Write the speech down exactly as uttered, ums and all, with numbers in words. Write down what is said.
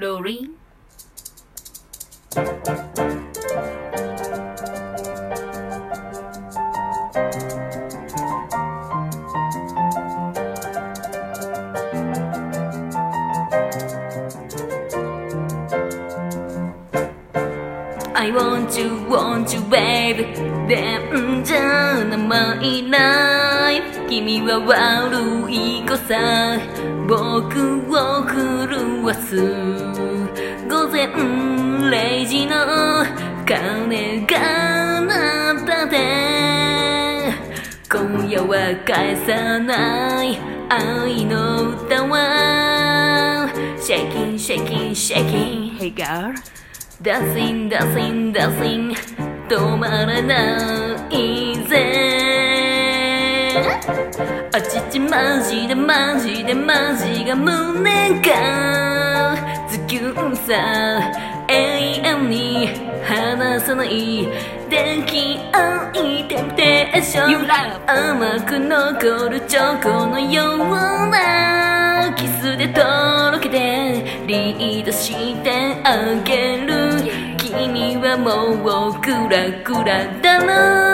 ローリンI want you, want you, baby でんじゃ名前ない君は悪い子さ僕を狂わす午前れいじの鐘が鳴ったで今夜は返さない愛の歌は Shaking, shaking, shaking Hey girl Dancing, dancing, dancing 止まらないぜあちちマジでマジでマジが胸がズキュンさ永遠に離さない抱き合いテンプテーション甘く残るチョコのようなキスでとろけてリードしてあげる君はもうクラクラだな